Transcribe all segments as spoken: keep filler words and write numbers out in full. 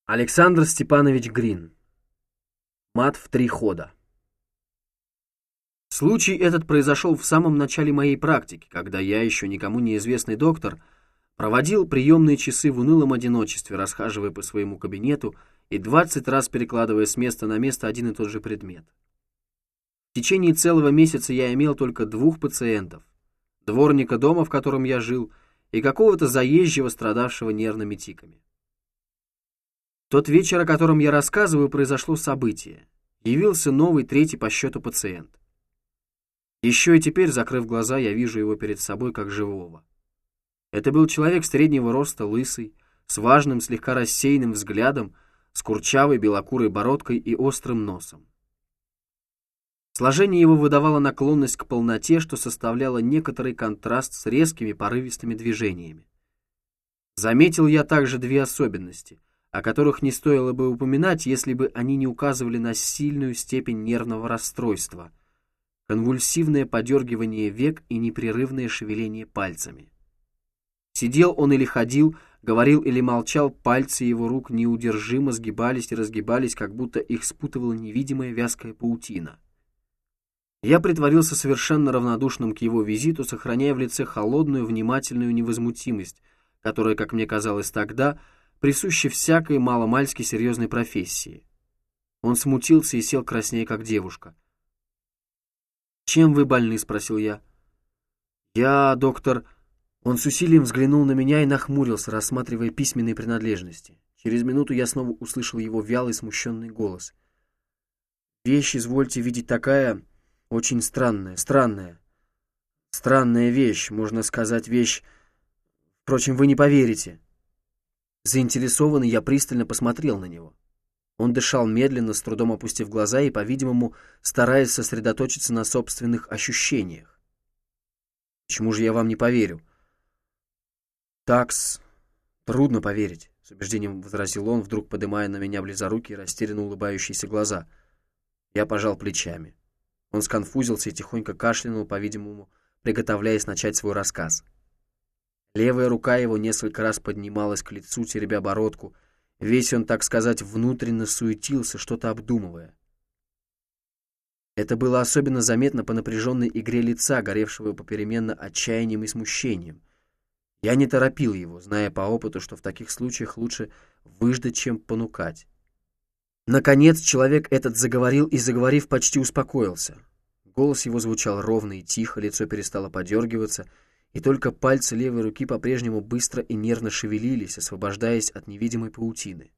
Александр Степанович Грин. Мат в три хода. Случай этот произошел в самом начале моей практики, когда я, еще никому неизвестный доктор, проводил приемные часы в унылом одиночестве, расхаживая по своему кабинету и двадцать раз перекладывая с места на место один и тот же предмет. В течение целого месяца я имел только двух пациентов: дворника дома, в котором я жил, и какого-то заезжего, страдавшего нервными тиками. В тот вечер, о котором я рассказываю, произошло событие. Явился новый, третий по счету пациент. Еще и теперь, закрыв глаза, я вижу его перед собой как живого. Это был человек среднего роста, лысый, с важным, слегка рассеянным взглядом, с курчавой белокурой бородкой и острым носом. Сложение его выдавало наклонность к полноте, что составляло некоторый контраст с резкими порывистыми движениями. Заметил я также две особенности, о которых не стоило бы упоминать, если бы они не указывали на сильную степень нервного расстройства: конвульсивное подергивание век и непрерывное шевеление пальцами. Сидел он или ходил, говорил или молчал, пальцы его рук неудержимо сгибались и разгибались, как будто их спутывала невидимая вязкая паутина. Я притворился совершенно равнодушным к его визиту, сохраняя в лице холодную, внимательную невозмутимость, которая, как мне казалось тогда, присуща всякой маломальски серьезной профессии. Он смутился и сел краснее, как девушка. «Чем вы больны?» — спросил я. «Я, доктор...» Он с усилием взглянул на меня и нахмурился, рассматривая письменные принадлежности. Через минуту я снова услышал его вялый, смущенный голос. «Вещь, извольте видеть, такая... очень странная, странная. Странная вещь, можно сказать, вещь... Впрочем, вы не поверите». Заинтересованный, я пристально посмотрел на него. Он дышал медленно, с трудом опустив глаза и, по-видимому, стараясь сосредоточиться на собственных ощущениях. «Почему же я вам не поверю?» «Такс, трудно поверить», — с убеждением возразил он, вдруг поднимая на меня близорукие, растерянно улыбающиеся глаза. Я пожал плечами. Он сконфузился и тихонько кашлянул, по-видимому, приготовляясь начать свой рассказ. Левая рука его несколько раз поднималась к лицу, теребя бородку. Весь он, так сказать, внутренне суетился, что-то обдумывая. Это было особенно заметно по напряженной игре лица, горевшего попеременно отчаянием и смущением. Я не торопил его, зная по опыту, что в таких случаях лучше выждать, чем понукать. Наконец человек этот заговорил и, заговорив, почти успокоился. Голос его звучал ровно и тихо, лицо перестало подергиваться, и только пальцы левой руки по-прежнему быстро и нервно шевелились, освобождаясь от невидимой паутины.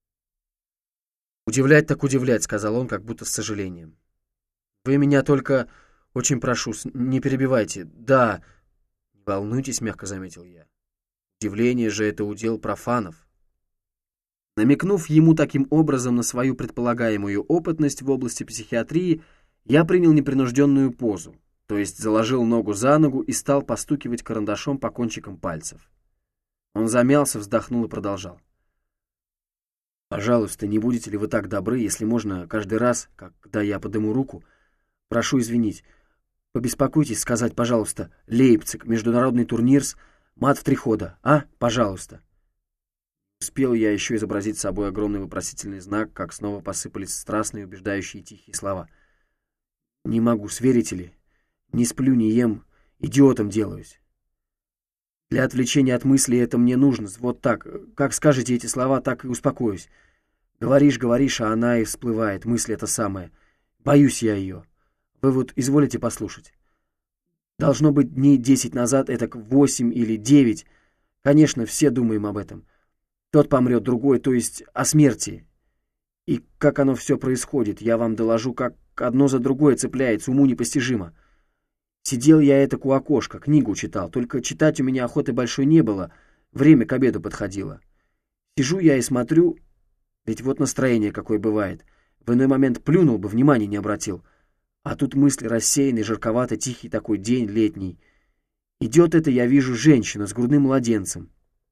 «Удивлять так удивлять», — сказал он, как будто с сожалением. «Вы меня только, очень прошу, не перебивайте. Да, не волнуйтесь», — мягко заметил я. «Удивление же — это удел профанов». Намекнув ему таким образом на свою предполагаемую опытность в области психиатрии, я принял непринужденную позу, то есть заложил ногу за ногу и стал постукивать карандашом по кончикам пальцев. Он замялся, вздохнул и продолжал. «Пожалуйста, не будете ли вы так добры, если можно, каждый раз, когда я подниму руку, прошу извинить, побеспокойтесь сказать, пожалуйста, Лейпциг, международный турнир, мат в три хода, а? Пожалуйста». Успел я еще изобразить собой огромный вопросительный знак, как снова посыпались страстные, убеждающие тихие слова. «Не могу, сверите ли? Не сплю, не ем, идиотом делаюсь. Для отвлечения от мыслей это мне нужно, вот так. Как скажете эти слова, так и успокоюсь. Говоришь, говоришь, а она и всплывает, мысль эта самая. Боюсь я ее. Вы вот изволите послушать. Должно быть дней десять назад, это восемь или девять. Конечно, все думаем об этом. Тот помрет, другой, то есть о смерти. И как оно все происходит, я вам доложу, как одно за другое цепляется, уму непостижимо. Сидел я этак у окошка, книгу читал, только читать у меня охоты большой не было, время к обеду подходило. Сижу я и смотрю, ведь вот настроение какое бывает. В иной момент плюнул бы, внимания не обратил. А тут мысли рассеянные, жарковато, тихий такой день летний. Идет это, я вижу, женщина с грудным младенцем.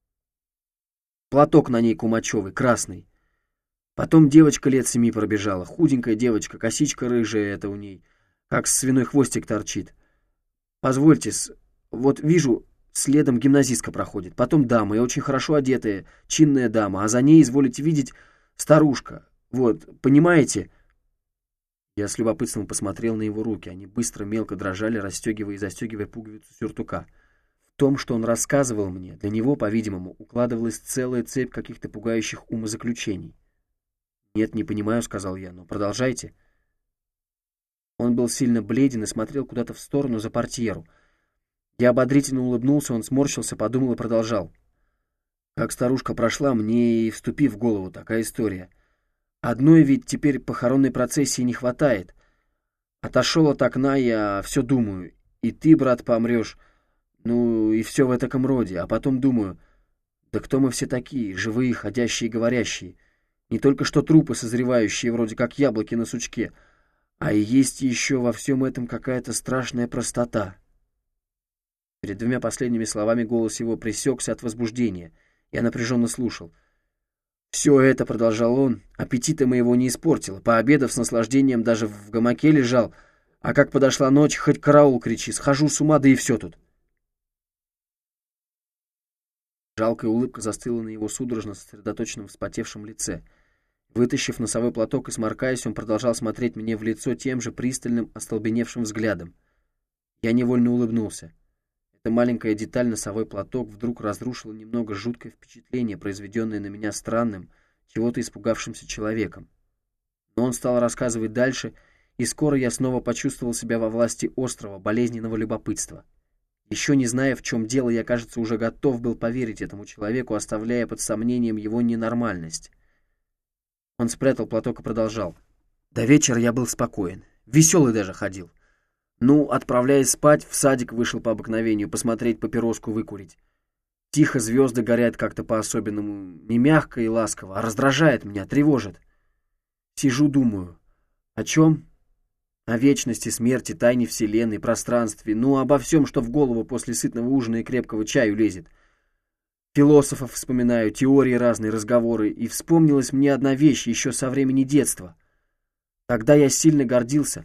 Платок на ней кумачевый, красный. Потом девочка лет семи пробежала, худенькая девочка, косичка рыжая это у ней, как свиной хвостик торчит. Позвольте-с, вот вижу, следом гимназистка проходит, потом дама, и очень хорошо одетая, чинная дама, а за ней, изволите видеть, Старушка, вот, понимаете...» Я с любопытством посмотрел на его руки. Они быстро, мелко дрожали, расстегивая и застегивая пуговицу сюртука. В том, что он рассказывал мне, для него, по-видимому, укладывалась целая цепь каких-то пугающих умозаключений. «Нет, не понимаю», — сказал я, — «но продолжайте». Он был сильно бледен и смотрел куда-то в сторону за портьеру. Я ободрительно улыбнулся, он сморщился, подумал и продолжал. «Как старушка прошла, мне и вступив в голову такая история. Одной ведь теперь похоронной процессии не хватает. Отошел от окна, я все думаю. И ты, брат, помрешь. Ну, и все в таком роде. А потом думаю, да кто мы все такие, живые, ходящие и говорящие? Не только что трупы, созревающие вроде как яблоки на сучке, а и есть еще во всем этом какая-то страшная простота». Перед двумя последними словами голос его пресекся от возбуждения. Я напряженно слушал. «Все это, — продолжал он, — аппетита моего не испортило. Пообедав с наслаждением, даже в гамаке лежал. А как подошла ночь, хоть караул кричи, схожу с ума, да и все тут». Жалкая улыбка застыла на его судорожно сосредоточенном вспотевшем лице. Вытащив носовой платок и сморкаясь, он продолжал смотреть мне в лицо тем же пристальным, остолбеневшим взглядом. Я невольно улыбнулся. Эта маленькая деталь, носовой платок, вдруг разрушила немного жуткое впечатление, произведенное на меня странным, чего-то испугавшимся человеком. Но он стал рассказывать дальше, и скоро я снова почувствовал себя во власти острого, болезненного любопытства. Еще не зная, в чем дело, я, кажется, уже готов был поверить этому человеку, оставляя под сомнением его ненормальность. Он спрятал платок и продолжал. «До вечера я был спокоен, веселый даже ходил. Ну, отправляясь спать, в садик вышел по обыкновению посмотреть, папироску выкурить. Тихо звезды горят как-то по-особенному, не мягко и ласково, а раздражает меня, тревожит. Сижу, думаю. О чем? О вечности, смерти, тайне вселенной, пространстве, ну, обо всем, что в голову после сытного ужина и крепкого чаю лезет. Философов вспоминаю, теории разные, разговоры, и вспомнилась мне одна вещь еще со времени детства. Тогда я сильно гордился».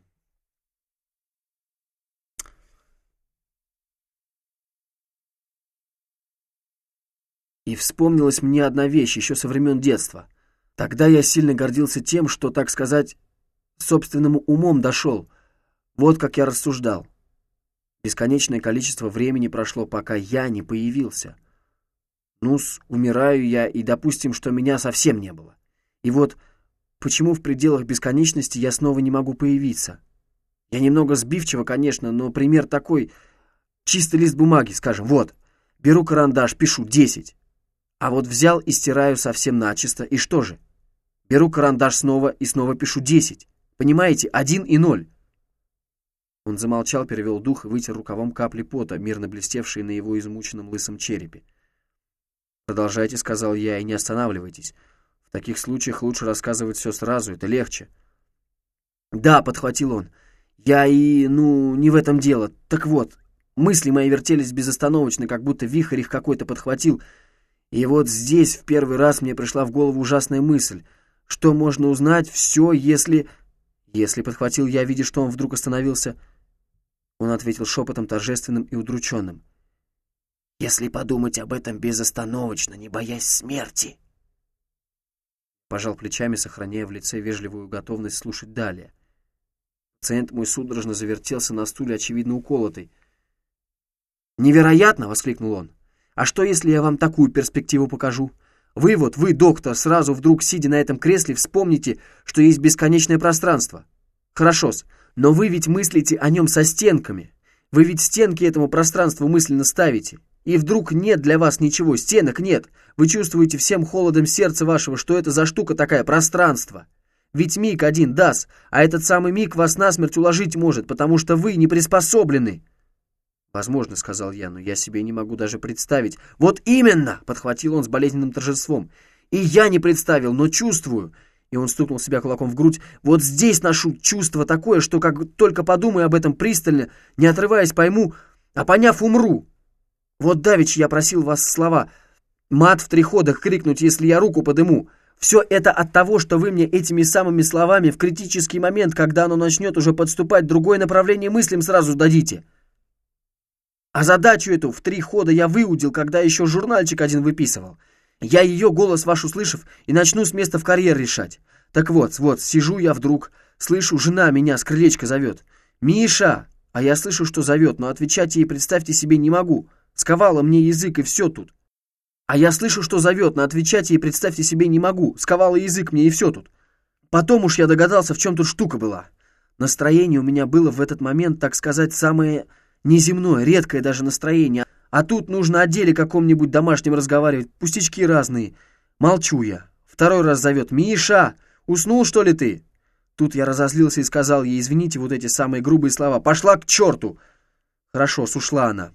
И вспомнилась мне одна вещь еще со времен детства. Тогда я сильно гордился тем, что, так сказать, собственным умом дошел. Вот как я рассуждал. Бесконечное количество времени прошло, пока я не появился. Ну-с, умираю я, и допустим, что меня совсем не было. И вот почему в пределах бесконечности я снова не могу появиться? Я немного сбивчиво, конечно, но пример такой. Чистый лист бумаги, скажем, вот. Беру карандаш, пишу десять. А вот взял и стираю совсем начисто, и что же? Беру карандаш снова и снова пишу десять. Понимаете, один и ноль. Он замолчал, перевел дух и вытер рукавом капли пота, мирно блестевшие на его измученном лысом черепе. «Продолжайте», — сказал я, — «и не останавливайтесь. В таких случаях лучше рассказывать все сразу, это легче». «Да», — подхватил он, — «я и, ну, не в этом дело. Так вот, мысли мои вертелись безостановочно, как будто вихрь их какой-то подхватил. И вот здесь в первый раз мне пришла в голову ужасная мысль, что можно узнать все, если...» «Если», — подхватил я, видя, что он вдруг остановился. Он ответил шепотом торжественным и удрученным. «Если подумать об этом безостановочно, не боясь смерти». Пожал плечами, сохраняя в лице вежливую готовность слушать далее. Пациент мой судорожно завертелся на стуле, очевидно уколотый. «Невероятно!» — воскликнул он. «А что, если я вам такую перспективу покажу? Вы вот, вы, доктор, сразу вдруг, сидя на этом кресле, вспомните, что есть бесконечное пространство. Хорошо-с, но вы ведь мыслите о нем со стенками. Вы ведь стенки этому пространству мысленно ставите. И вдруг нет для вас ничего, стенок нет. Вы чувствуете всем холодом сердца вашего, что это за штука такая, пространство. Ведь миг один даст, а этот самый миг вас насмерть уложить может, потому что вы не приспособлены». «Возможно», — сказал я, — «но я себе не могу даже представить». «Вот именно!» — подхватил он с болезненным торжеством. «И я не представил, но чувствую». И он стукнул себя кулаком в грудь. «Вот здесь ношу чувство такое, что как только подумаю об этом пристально, не отрываясь, пойму, а поняв, умру. Вот давеча я просил вас слова «мат в три хода» крикнуть, если я руку подыму. Все это от того, что вы мне этими самыми словами в критический момент, когда оно начнет уже подступать, другое направление мыслям сразу дадите. А задачу эту в три хода я выудил, когда еще журнальчик один выписывал. Я ее голос ваш услышав, и начну с места в карьер решать. Так вот, вот, сижу я вдруг, слышу, жена меня с крылечка зовет. «Миша!» А я слышу, что зовет, но отвечать ей, представьте себе, не могу. Сковала мне язык, и все тут. А я слышу, что зовет, но отвечать ей, представьте себе, не могу. Сковала язык мне, и все тут. Потом уж я догадался, в чем тут штука была. Настроение у меня было в этот момент, так сказать, самое неземное, редкое даже настроение. А тут нужно о деле каком-нибудь домашнем разговаривать, пустячки разные. Молчу я. Второй раз зовет: «Миша, уснул, что ли, ты?» Тут я разозлился и сказал ей: «Извините, вот эти самые грубые слова. Пошла к черту!» Хорошо, ушла она.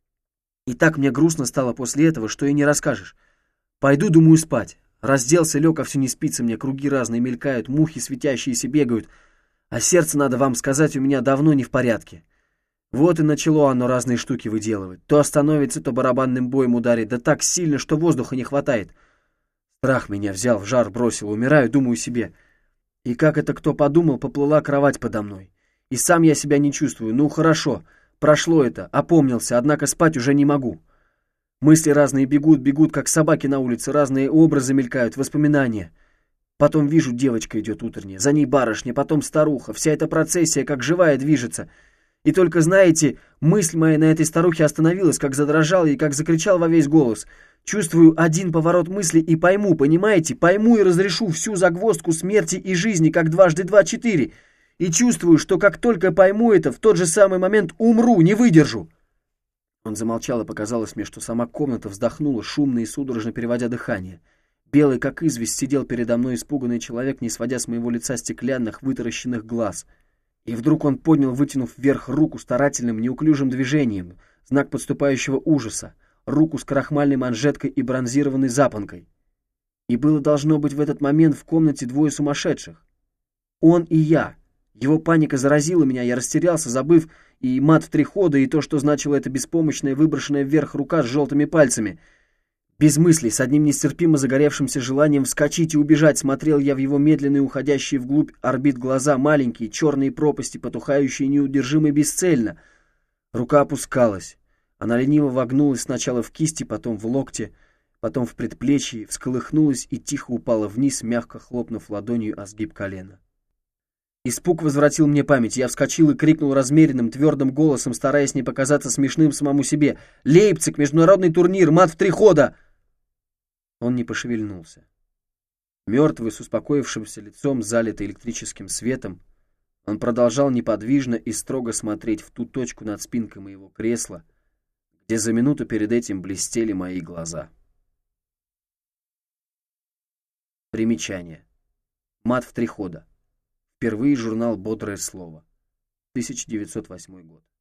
И так мне грустно стало после этого, что и не расскажешь. Пойду, думаю, спать. Разделся, лег, а все не спится мне, круги разные мелькают, мухи светящиеся бегают. А сердце, надо вам сказать, у меня давно не в порядке. Вот и начало оно разные штуки выделывать. То остановится, то барабанным боем ударит, да так сильно, что воздуха не хватает. Страх меня взял, в жар бросил, умираю, думаю себе. И как это кто подумал, поплыла кровать подо мной. И сам я себя не чувствую. Ну, хорошо, прошло это, опомнился, однако спать уже не могу. Мысли разные бегут, бегут, как собаки на улице, разные образы мелькают, воспоминания. Потом вижу, девочка идет утренняя, за ней барышня, потом старуха, вся эта процессия как живая движется. И только, знаете, мысль моя на этой старухе остановилась, как задрожала и как закричал во весь голос. Чувствую один поворот мысли и пойму, понимаете, пойму и разрешу всю загвоздку смерти и жизни, как дважды два четыре. И чувствую, что как только пойму это, в тот же самый момент умру, не выдержу. Он замолчал, и показалось мне, что сама комната вздохнула, шумно и судорожно переводя дыхание. Белый, как известь, сидел передо мной испуганный человек, не сводя с моего лица стеклянных, вытаращенных глаз. И вдруг он поднял, вытянув вверх руку старательным, неуклюжим движением, знак подступающего ужаса, руку с крахмальной манжеткой и бронзированной запонкой. И было должно быть в этот момент в комнате двое сумасшедших. Он и я. Его паника заразила меня, я растерялся, забыв и мат в три хода, и то, что значило эта беспомощная, выброшенная вверх рука с желтыми пальцами. Без мыслей, с одним нестерпимо загоревшимся желанием вскочить и убежать, смотрел я в его медленные, уходящие вглубь орбит глаза, маленькие, черные пропасти, потухающие неудержимо и бесцельно. Рука опускалась. Она лениво вогнулась сначала в кисти, потом в локте, потом в предплечье, всколыхнулась и тихо упала вниз, мягко хлопнув ладонью о сгиб колена. Испуг возвратил мне память. Я вскочил и крикнул размеренным, твердым голосом, стараясь не показаться смешным самому себе: «Лейпциг! Международный турнир! Мат в три хода!» Он не пошевельнулся. Мертвый, с успокоившимся лицом, залитый электрическим светом, он продолжал неподвижно и строго смотреть в ту точку над спинкой моего кресла, где за минуту перед этим блестели мои глаза. Примечание. Мат в три хода. Впервые журнал «Бодрое слово». тысяча девятьсот восьмой год.